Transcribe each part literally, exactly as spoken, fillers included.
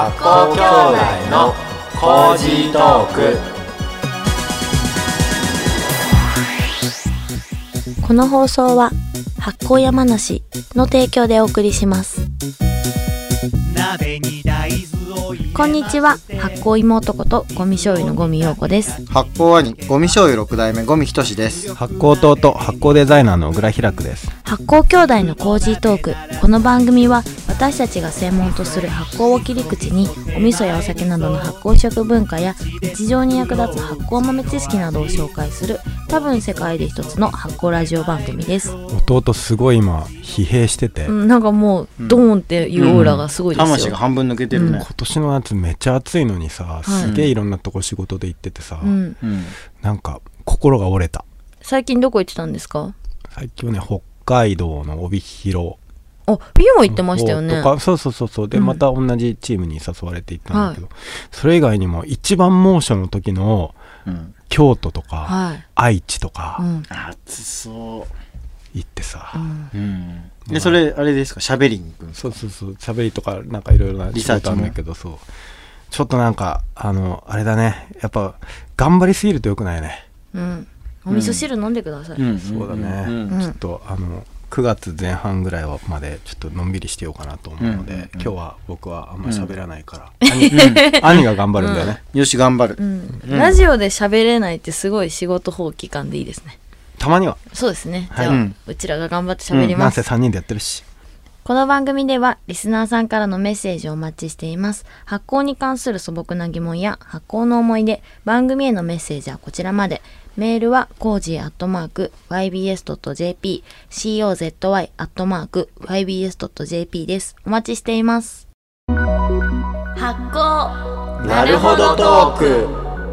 発酵兄弟のコージートーク。 この放送は発酵山梨の提供でお送りします。こんにちは、発酵妹ことゴミ醤油のゴミ陽子です。 発酵兄ゴミ醤油ろく代目ゴミ仁です。 発酵弟発酵デザイナーの小倉開です。 発酵兄弟のコージートーク。この番組は私たちが専門とする発酵を切り口にお味噌やお酒などの発酵食文化や日常に役立つ発酵豆知識などを紹介する多分世界で一つの発酵ラジオ番組です。 弟すごい今疲弊してて、 うん、なんかもうドーンっていうオーラがすごいですよ、 うん、魂が半分抜けてるね、うん、 今年の夏めっちゃ暑いのにさ、すげえいろんなとこ仕事で行っててさ、うん、なんか心が折れた。 最近どこ行ってたんですか？ 最近ね、北海道の帯広。 あ、冬も行ってましたよね。 とかそうそうそうそうで、うん、また同じチームに誘われて行ったんだけど、はい、それ以外にも一番猛暑の時の、うん、京都とか、はい、愛知とか、うん、 暑そう行ってさ、 うんうん、でそれあれですか、喋りに行くんですか？ そうそうそう、喋りとかなんかいろいろな仕事あるんだけど、そうちょっとなんかあのあれだね、やっぱ頑張りすぎるとよくないね。 うん、お味噌汁飲んでください。うん、 そうだね、うん、ちょっとあのくがつぜん半ぐらいまでちょっとのんびりしてようかなと思うので、うんうんうん、今日は僕はあんま喋らないから、うん、兄, 兄が頑張るんだよね、 うん、よし頑張る、 うんうん、ラジオで喋れないってすごい仕事放棄感でいいですね。 たまにはそうですね、はい、じゃあ、うん、うちらが頑張って喋ります、うん、 なんせさんにんでやってるし。 この番組ではリスナーさんからのメッセージをお待ちしています。発酵に関する素朴な疑問や発酵の思い出、番組へのメッセージはこちらまで。メールはコージーアットマーク ワイビーエスドットジェーピー コーズイ アットマーク ワイビーエスドットジェーピー です。お待ちしています。発酵なるほどトーク。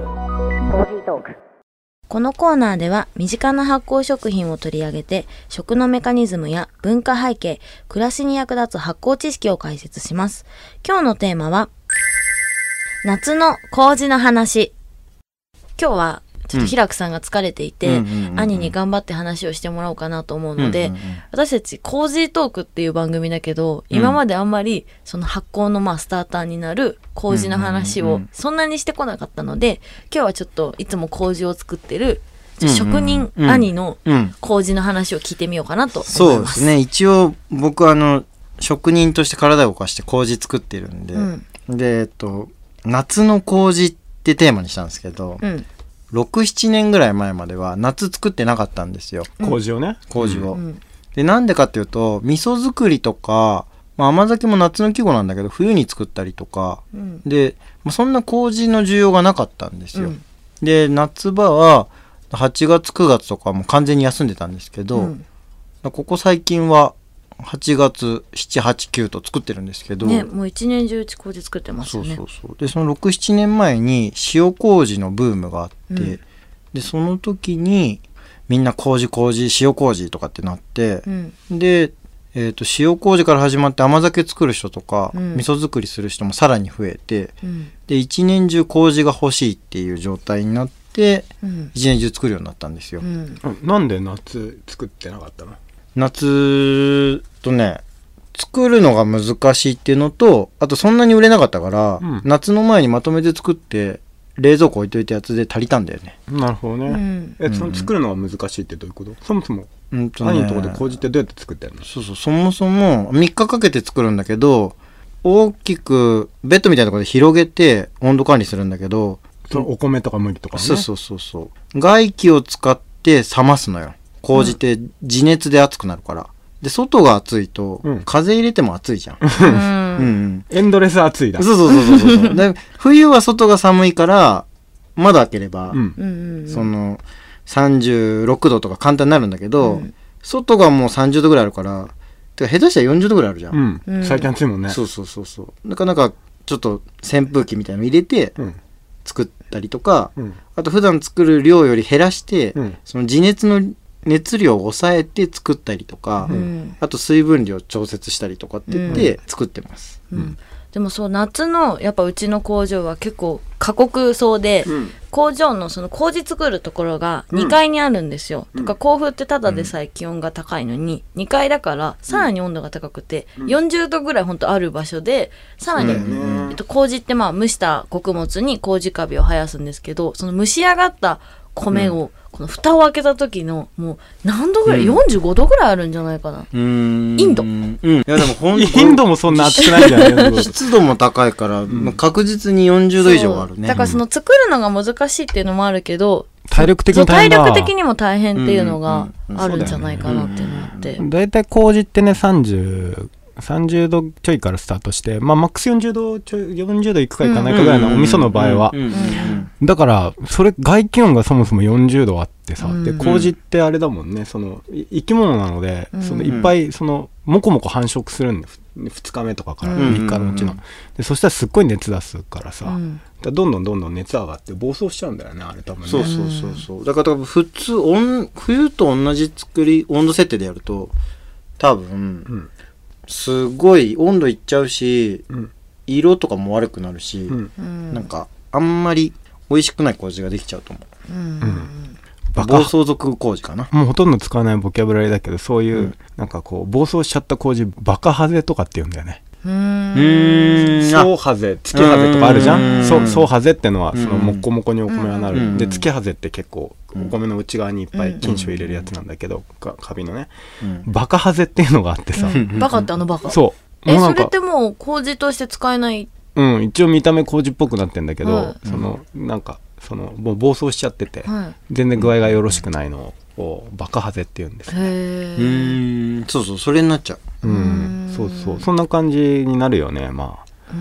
このコーナーでは身近な発酵食品を取り上げて食のメカニズムや文化背景、暮らしに役立つ発酵知識を解説します。今日のテーマは夏の麹の話。今日はちょっと平久さんが疲れていて、うん、兄に頑張って話をしてもらおうかなと思うので、うんうんうん、私たちコージートークっていう番組だけど、うん、今まであんまりその発酵のまあスターターになる麹の話をそんなにしてこなかったので、今日はちょっといつも麹を作ってる職人兄の麹の話を聞いてみようかなと思います。 そうですね、一応僕あの職人として体を動かして麹作ってるんで、うん、で、えっと、夏の麹ってテーマにしたんですけど、うん、ろく、ななねんぐらい前までは夏作ってなかったんですよ、 麹をね。 麹を、うん、でなんでかっていうと味噌作りとか、まあ、甘酒も夏の季語なんだけど冬に作ったりとか、うん、で、まあ、そんな麹の需要がなかったんですよ、うん、で夏場ははちがつくがつとかもう完全に休んでたんですけど、うん、ここ最近ははちがつしち、はち、きゅうと作ってるんですけど、 ね、もう一年中麹作ってますよね。 そうそうそう。でそのろく、ななねんまえに塩麹のブームがあって、うん、でその時にみんな麹麹塩麹とかってなって、うん、で、えーと、塩麹から始まって甘酒作る人とか、うん、味噌作りする人もさらに増えて、うん、で一年中麹が欲しいっていう状態になって、うん、一年中作るようになったんですよ、うん、 なんで夏作ってなかったの？ 夏とね、作るのが難しいっていうのと、あとそんなに売れなかったから、うん、夏の前にまとめて作って冷蔵庫置いといたやつで足りたんだよね。 なるほどね、うん、えその作るのが難しいってどういうこと？うん、そもそも、うんとね、兄のところで麹ってどうやって作ってるの？ そうそう、そもそもみっかかけて作るんだけど、大きくベッドみたいなところで広げて温度管理するんだけど、 そのお米とか麦とかね、 そうそうそうそう、外気を使って冷ますのよ。麹って地熱で熱くなるから。で外が熱いと、うん、風入れても熱いじゃん、うんうん、エンドレス熱いだ。 そうそうそうそうそうで冬は外が寒いから窓開ければ、うん、そのさんじゅうろくどとか簡単になるんだけど、うん、外がもうさんじゅうどぐらいあるから、てか下手したらよんじゅうどぐらいあるじゃん、 うん、最近暑いもんね。 そうそうそうそう、なかなかちょっと扇風機みたいなの入れて作ったりとか、うん、あと普段作る量より減らして、うん、その地熱の熱量を抑えて作ったりとか、うん、あと水分量調節したりとかって言って作ってます、 うんうん、 でもそう夏のやっぱうちの工場は結構過酷そうで、うん、工場のその麹作るところがにかいにあるんですよ、うん、とか甲府ってただでさえ気温が高いのに、うん、にかいだからさらに温度が高くて、うん、よんじゅうどぐらいほんとある場所でさらに、うんえっと、麹ってまあ蒸した穀物に麹カビを生やすんですけど、その蒸し上がった米を、うんこの蓋を開けた時のもう何度ぐらい、うん、よんじゅうごどぐらいあるんじゃないかな。うーんインド、うん、 いやでもほんインドもそんな暑くないんじゃない湿度も高いから、うん、確実によんじゅうど以上あるね。 だからその作るのが難しいっていうのもあるけど、 体力的に大変だ。 体力的にも大変っていうのがあるんじゃないかなっていうのがあって、 だいたい麹ってねさんじゅうさんじゅうどちょいからスタートして、まあ、マックスよんじゅうどちょいよんじゅうどいくかいかないかぐらいのお味噌の場合は、だからそれ外気温がそもそもよんじゅうどあってさ、うん、で麹ってあれだもんね、その生き物なので、うん、そのいっぱいそのもこもこ繁殖するんでふつかめとかからみっかのうちの、でそしたらすっごい熱出すからさ、うん、だどんどんどんどん熱上がって暴走しちゃうんだよね、あれ多分ね。 そうそうそうそうだから普通温冬と同じ作り温度設定でやると多分、うんすごい温度いっちゃうし、うん、色とかも悪くなるし、うん、なんかあんまり美味しくない麹ができちゃうと思う、うんうん、暴走族麹かな。 もうほとんど使わないボキャブラリーだけど、そういう、うん、なんかこう暴走しちゃった麹バカハゼとかって言うんだよね。うーんソウハゼ、ツキハゼとかあるじゃん。ソウハゼってのはそのもっこもこにお米がなる。でツキハゼって結構お米の内側にいっぱい菌糸を入れるやつなんだけど、カビのね、バカハゼっていうのがあってさ、 バカってあのバカ。 そうえそれってもう麹として使えない。 うん一応見た目麹っぽくなってんだけど、そのなんかそのもう暴走しちゃってて全然具合がよろしくないのをバカハゼって言うんですね。 へーそうそうそれになっちゃう。 うんそうそうそんな感じになるよね。まあ、 うん、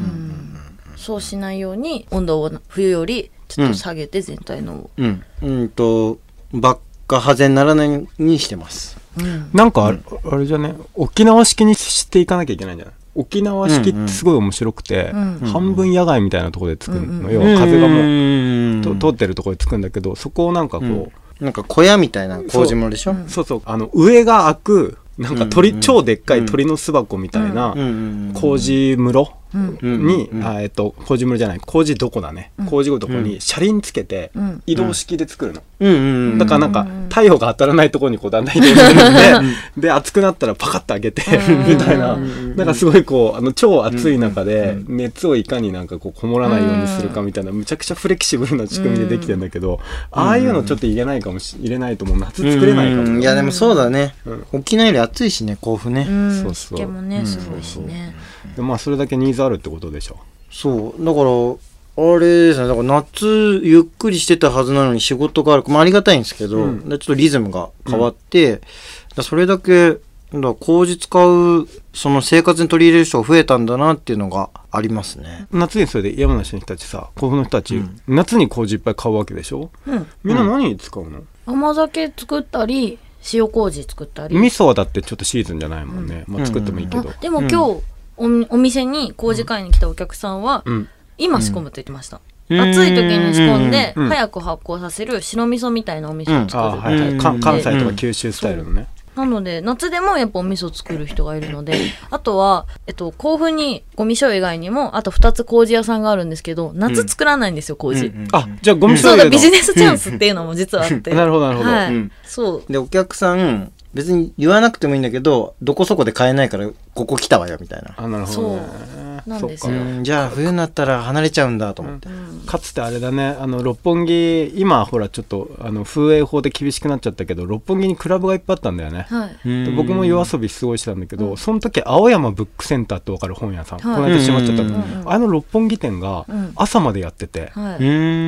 そうしないように温度を冬よりちょっと下げて全体のうん、うん、うんとバカハゼにならないようにしてます、 うん、なんかあれ、うん、あれじゃね沖縄式にしていかなきゃいけないんじゃない。沖縄式ってすごい面白くて、うんうん、半分野外みたいなところで作るの、うんうん、要は風がもう通ってるところで作るんだけど、そこをなんかこう、うん、 なんか小屋みたいな麹もでしょ。 そうそうあの上が開くなんか鳥、うんうん、超でっかい鳥の巣箱みたいな麹室に、うんあえっと麹室じゃない麹床だね、麹床に車輪つけて移動式で作るの、うんうん、だからなんか太陽が当たらないところにこうだんだん移動してるんでで暑くなったらパカッと開けてみたいな、なんかすごいこうあの超暑い中で熱をいかになんかこうこもらないようにするかみたいなむちゃくちゃフレキシブルな仕組みでできてるんだけど、ああいうのちょっと入れないかもし入れないともう夏作れないかも、 うん、いやでもそうだね、うん、沖縄より暑いしね甲府ね、 うん、そうそう湿気もねすごいしね、 でまあそれだけニーズあるってことでしょ。 そうだからあれですね、だから夏ゆっくりしてたはずなのに仕事がある、まあ、ありがたいんですけど、うん、ちょっとリズムが変わって、うん、だそれだけだ麹使うその生活に取り入れる人が増えたんだなっていうのがありますね。 夏にそれで山梨の人たちさ甲府の人たち、うん、夏に麹いっぱい買うわけでしょ、うん、みんな何に使うの、 うん、甘酒作ったり塩麹作ったり。 味噌はだってちょっとシーズンじゃないもんね、うんまあ、作ってもいいけど、うん、 でも今日、うんお, お店に麹買いに来たお客さんは、うん、今仕込むって言ってました、うん、暑い時に仕込んで、うん、早く発酵させる白味噌みたいなお味噌を作る、うんはいはい、 関西とか九州スタイルのね、 なので夏でもやっぱお味噌作る人がいるのであとは、えっと、甲府にゴミ醤油以外にもあとふたつ麹屋さんがあるんですけど夏作らないんですよ麹、うんうんうん、 あじゃあゴミ醤油のそうだビジネスチャンスっていうのも実はあってなるほどなるほど、 はいうん、そうでお客さん別に言わなくてもいいんだけどどこそこで買えないからここ来たわよみたいな。 あなるほどね。 そうなんですよ。 うんじゃあ冬になったら離れちゃうんだと思って、うん、 かつてあれだねあの六本木今ほらちょっとあの風営法で厳しくなっちゃったけど六本木にクラブがいっぱいあったんだよね、はい、で僕も夜遊びすごいしてたんだけど、うん、その時青山ブックセンターって分かる本屋さん、はい、この間閉まっちゃったの、うん、あの六本木店が朝までやってて、うん、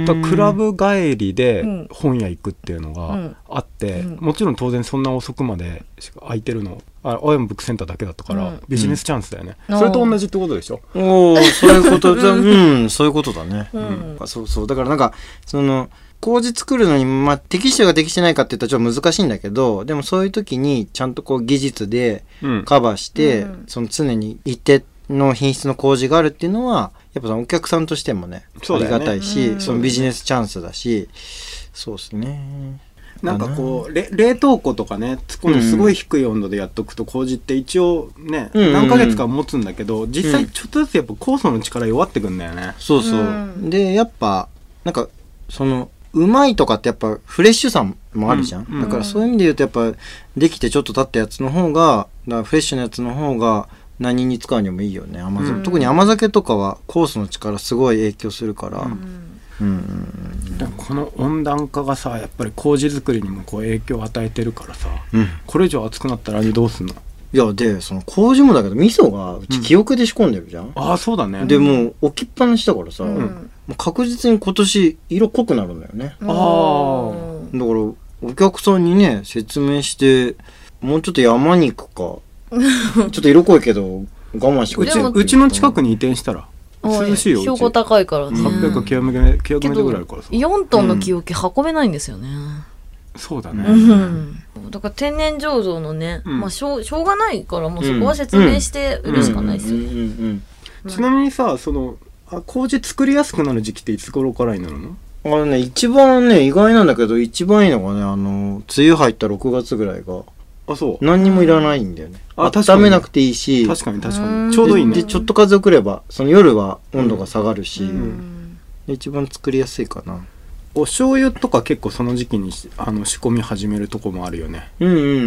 だクラブ帰りで本屋行くっていうのがあって、うん、もちろん当然そんな遅くまで空いてるのあ青山ブックセンターだけだったから、うん、ビジネスチャンスだよね、うん、それと同じってことでしょ。 おーそういうことだうんそういうことだね、うんうん、そうそうだからなんかその麹作るのに、まあ、適してるか適してないかって言ったらちょっと難しいんだけどでもそういう時にちゃんとこう技術でカバーして、うん、その常に一定の品質の麹があるっていうのはやっぱそのお客さんとしてもねありがたいし、うん、そのビジネスチャンスだしそうですね。 な。 なんかこうれ冷凍庫とかね突っ込んですごい低い温度でやっとくと麹って一応ね、うんうん、何ヶ月か持つんだけど実際ちょっとずつやっぱ酵素の力弱ってくんだよね、うん、 そうそう、うん、でやっぱなんかそのうまいとかってやっぱフレッシュさもあるじゃん、うんうん、だからそういう意味で言うとやっぱできてちょっと経ったやつの方がだからフレッシュなやつの方が何に使うにもいいよね。甘酒、うん、特に甘酒とかは酵素の力すごい影響するから、うんうんうん、この温暖化がさやっぱり麹作りにもこう影響を与えてるからさ、うん、これ以上熱くなったら味どうすんの？ いやでその麹もだけど味噌がうち記憶で仕込んでるじゃん、うん、 ああそうだね。 でもう置きっぱなしだからさ、うん、もう確実に今年色濃くなるんだよね。ああだからお客さんにね説明してもうちょっと山に行くかちょっと色濃いけど我慢してくれうちうちの近くに移転したら涼しいよ。 標高高いからね。 はっぴゃく、きゅうひゃくメートルぐらいあるからさ。 よんトンの木桶運べないんですよね。 うん、そうだね、 うん。だから天然醸造のね、うん、まあしょう、しょうがないからもうそこは説明して売るしかないですよね。 ちなみにさ、そのあ麹作りやすくなる時期っていつ頃からになるの？ あのね一番ね意外なんだけど一番いいのがねあの梅雨入ったろくがつぐらいが。 あそう何にもいらないんだよね。あ温めなくていいし確かに確かにちょうどいいね。 でちょっと風送ればその夜は温度が下がるし、うん、一番作りやすいかな。 お醤油とか結構その時期にあの仕込み始めるとこもあるよね。 うんうんうんうん。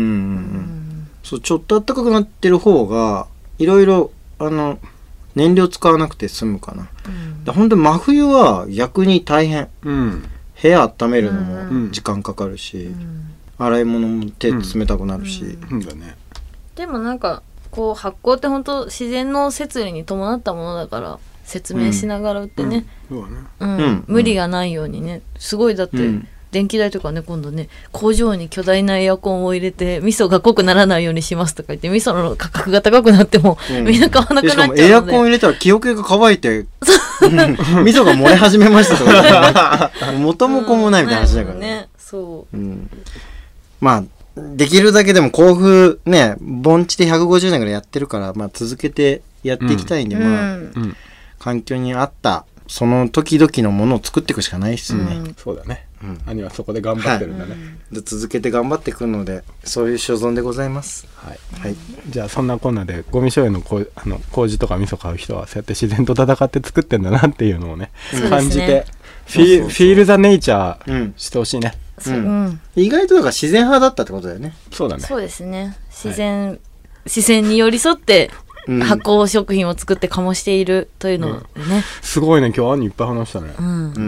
そうちょっと暖かくなってる方がいろいろあの燃料使わなくて済むかな。うん、だ本当に真冬は逆に大変。うん、部屋温めるのも時間かかるし。うん洗い物も手冷たくなるし、うんうんだね、 でもなんかこう発酵って本当自然の摂理に伴ったものだから説明しながら売ってね、うんうんうんうん、無理がないようにね。すごいだって、うん、電気代とかね今度ね工場に巨大なエアコンを入れて味噌が濃くならないようにしますとか言って味噌の価格が高くなっても、うん、みんな買わなくなっちゃうので。しかもエアコン入れたら木桶が乾いて味噌が漏れ始めましたとか元も子もないみたいな話だからね、うん、ねそう、 うんまあできるだけでも甲府ね盆地でひゃくごじゅうねんぐらいやってるから、まあ、続けてやっていきたいんで、うん、まあ、うん、環境に合ったその時々のものを作っていくしかないっすね、うん、 そうだね、うん、兄はそこで頑張ってるんだね、はい、 で続けて頑張っていくのでそういう所存でございます、 はいはい、じゃあそんなこんなでゴミ醤油のこうあの麹とか味噌買う人はそうやって自然と戦って作ってんだなっていうのをね、うん、感じてフィール・ザ・ネイチャーしてほしいね、 うんうん、意外とだから自然派だったってことだよね。 そうだね。 そうですね。自然、はい、自然に寄り添って発酵食品を作って醸しているというのでね、うん、 すごいね今日兄いっぱい話したね、 うんうん、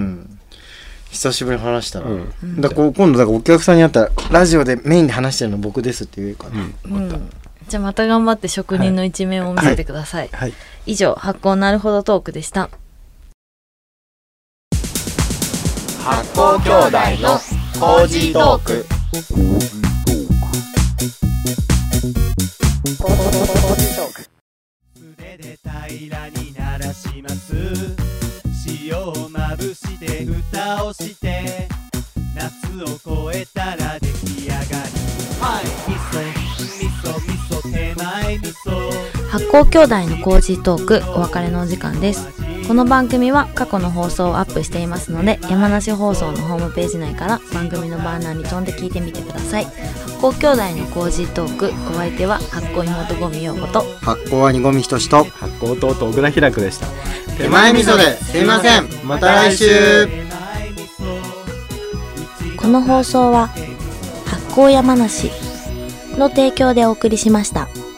久しぶりに話したら、うん、だから今度だからお客さんに会ったらラジオでメインで話してるの僕ですって言うから、うんうん、じゃあまた頑張って職人の一面を見せてください、はいはい、以上発酵なるほどトークでした。 発酵兄弟の麹トーク。 腕で平らにならします。塩をまぶして蓋をして夏を越えたら出来上がり。はい、味噌味噌味噌手前味噌。 発酵兄弟の麹トークお別れのお時間です。この番組は過去の放送をアップしていますので山梨放送のホームページ内から番組のバーナーに飛んで聞いてみてください。発酵兄弟の麹トークお相手は発酵妹ゴミようこと発酵兄ゴミひとしと発酵弟小倉ひらくでした。 手前味噌ですいません。また来週。 この放送は発酵山梨の提供でお送りしました。